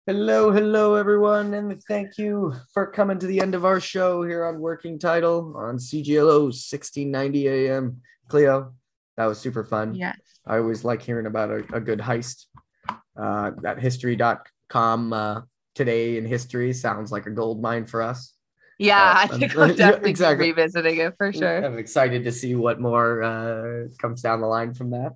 Hello, everyone, and thank you for coming to the end of our show here on Working Title on CGLO 1690 AM. Cleo, that was super fun. Yes. I always like hearing about a good heist. That history.com today in history sounds like a gold mine for us. Yeah, I think I'll definitely exactly. be revisiting it for sure. I'm excited to see what more comes down the line from that.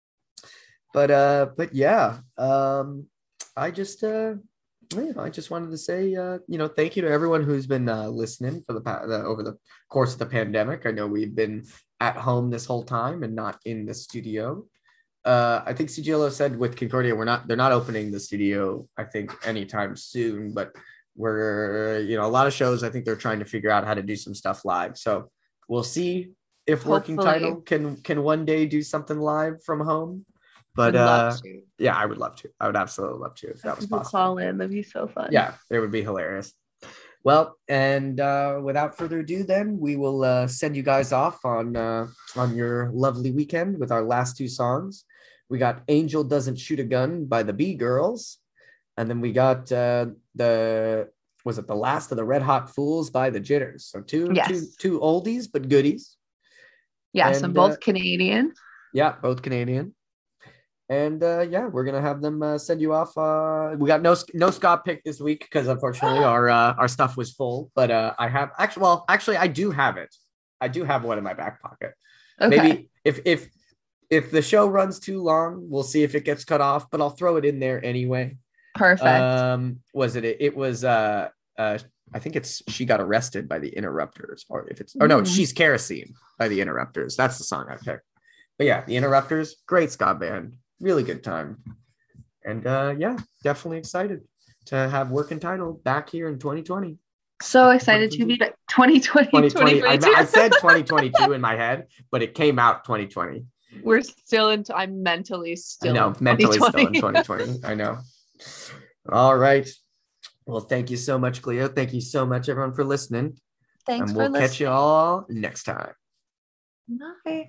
But yeah, I just wanted to say thank you to everyone who's been listening for over the course of the pandemic. I know we've been at home this whole time and not in the studio. I think CGLO said with Concordia they're not opening the studio, I think, anytime soon, but we're a lot of shows, I think they're trying to figure out how to do some stuff live. So we'll see if Working Title can one day do something live from home. But yeah, I would love to. I would absolutely love to if that was possible. Call in, that'd be so fun. Yeah, it would be hilarious. Well, and without further ado, then we will send you guys off on your lovely weekend with our last two songs. We got "Angel Doesn't Shoot a Gun" by the B Girls, and then we got the Last of the Red Hot Fools by the Jitters. So two oldies but goodies. Yes, and both Canadian. Yeah, both Canadian. And we're gonna have them send you off. We got no Scott pick this week because unfortunately our stuff was full. But I have actually I do have it. I do have one in my back pocket. Okay. Maybe if the show runs too long, we'll see if it gets cut off. But I'll throw it in there anyway. Perfect. It was I think it's She Got Arrested by the Interrupters, no, She's Kerosene by the Interrupters. That's the song I picked. But yeah, the Interrupters, great ska band. Really good time. And definitely excited to have Working Title back here in 2020. So excited to be back. 2020. I said 2022 in my head, but it came out 2020. We're still I'm mentally still. I know, mentally still in 2020. I know. All right. Well, thank you so much, Cleo. Thank you so much, everyone, for listening. Thanks and we'll catch you all next time. Bye.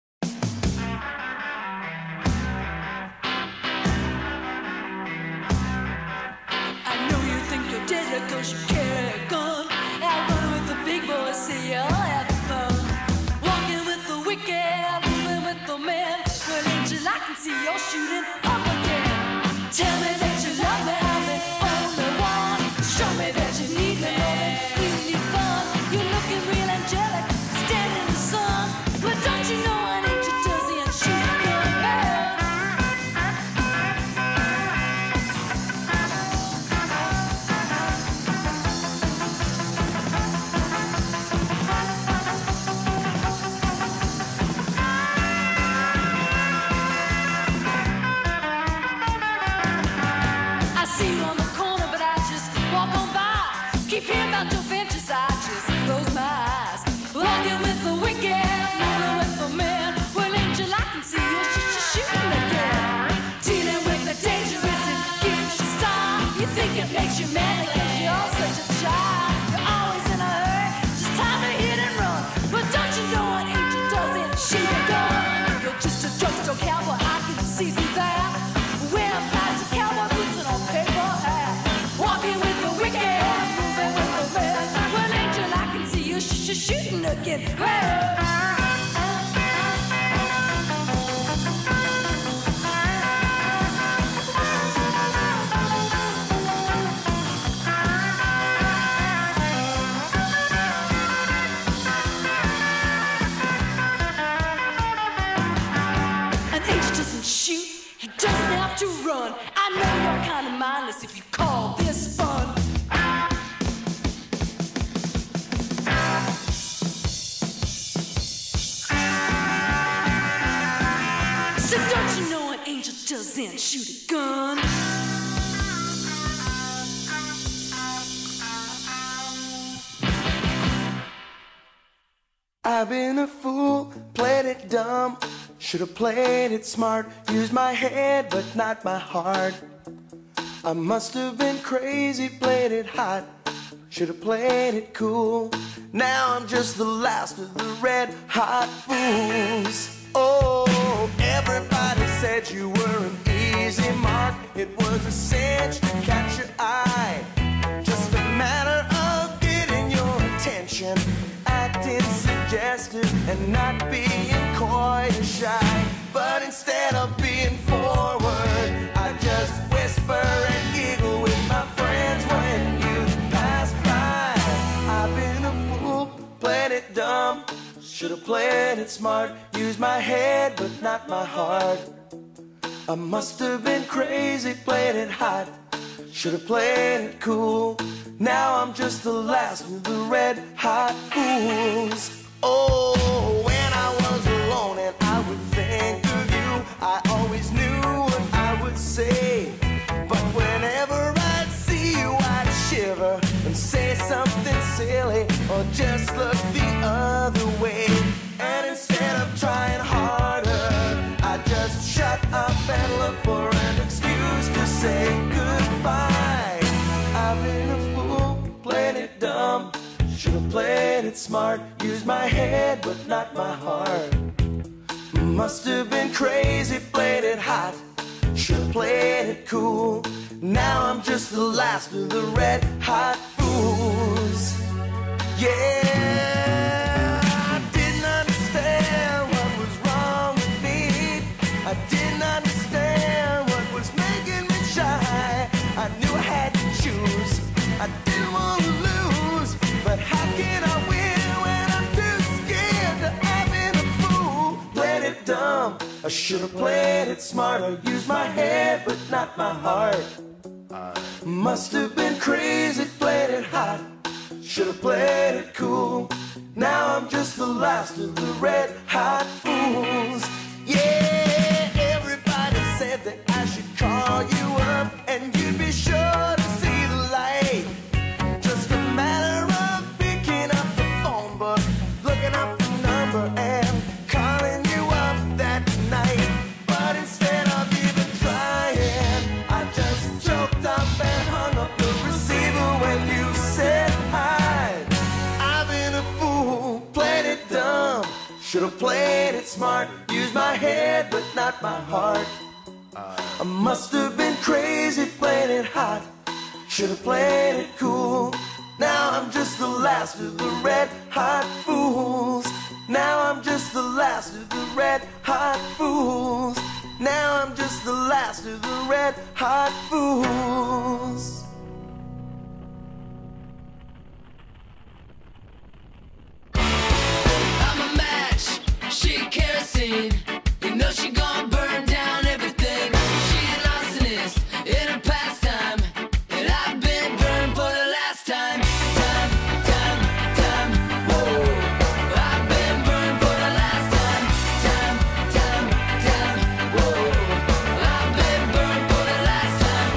Cause you carry a gun, out running with the big boys, see you all having fun. Walking with the wicked, moving with the man. Well, Angel, I can see you're shooting up again. Tell me that you love me, I'm the only one. Show me that you need me, really fun. You're looking real angelic, standing in the sun. But don't you know an angel doesn't shoot a gun? Keep hearing about your ventures, I just close my eyes. Walking with the wicked, moving with the man. Well, Angel, I can see you shooting again. Dealing with the dangerous and gives you style. You think it makes you mad because you're such a child. You're always in a hurry, just time to hit and run. But don't you know an angel doesn't shoot a gun? You're just a drugstore cowboy, I can see through that. Wearing pads of cowboy boots and a paper hat. Walking with the wicked. Well, Angel, I can see you shooting again. An angel doesn't shoot, he doesn't have to run. I know you're kind of mindless if you call this fun. So don't you know an angel doesn't shoot a gun? I've been a fool, played it dumb. Should've played it smart. Used my head, but not my heart. I must have been crazy, played it hot. Should've played it cool. Now I'm just the last of the red hot fools. Oh, everybody said you were an easy mark. It was a cinch to catch you not being coy or shy, but instead of being forward, I just whisper and giggle with my friends when you pass by. I've been a fool, played it dumb, should've played it smart, used my head but not my heart. I must have been crazy, played it hot, should've played it cool. Now I'm just the last of the red hot fools. Oh, when I was alone and I would think of you, I always knew what I would say. But whenever I'd see you, I'd shiver and say something silly or just look the other way. And instead of trying harder, I just shut up and look for an excuse to say goodbye. I've been a fool, played it dumb, should've played it smart, used my head but not my heart. Must have been crazy, played it hot, should've played it cool. Now I'm just the last of the red hot fools. Yeah, I didn't understand what was wrong with me. I didn't understand what was making me shy. I knew I had to choose, I didn't want to lose, but how can I win when I'm too scared to have been a fool? Played it dumb, I should've played it smart, I used my head but not my heart. Must have been crazy, played it hot, should've played it cool. Now I'm just the last of the red hot fools. Yeah, everybody said that I should call you up and you'd be sure to see the light. Just a matter of picking up the phone book, looking up the number and calling you up that night. But instead of even trying, I just choked up and hung up the receiver when you said hi. I've been a fool, played it dumb, should've played it smart, used my head but not my heart. I must have been crazy, played it hot, should've played it cool. Now I'm just the last of the red hot fools. Now I'm just the last of the red hot fools. Now I'm just the last of the red hot fools. I'm a match, she kerosene. You know she gon' burn down everything. She an arsonist in her pastime, and I've been burned for the last time. Time, whoa. I've been burned for the last time. Time, whoa. I've been burned for the last time.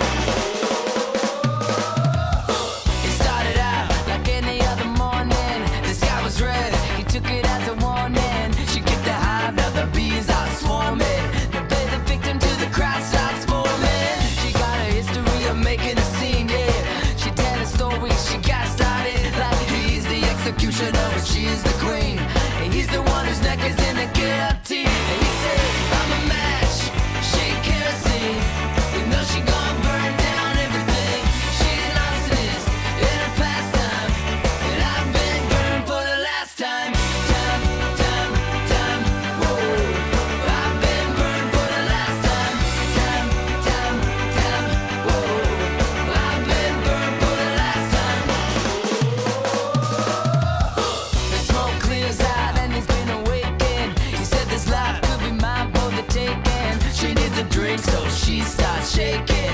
It started out like any other morning. The sky was red, he took it as a warning. She get the hive, now the bees are swarming. They play the victim till the crowd starts forming. She got a history of making a scene, yeah. She tell a story, she got started like he's the executioner, but she's the queen. And he's the one whose neck is in the guillotine. And he said, I'm a match, she kerosene. You know she gon' burn down everything. She an arsonist in her pastime, and I've been burned for the last time. Time, whoa. I've been burned for the last time. Time, whoa. I've been burned for the last time. The smoke clears out and he's been awakened. He said this life could be mine for the taking. She needs a drink, so she starts shaking.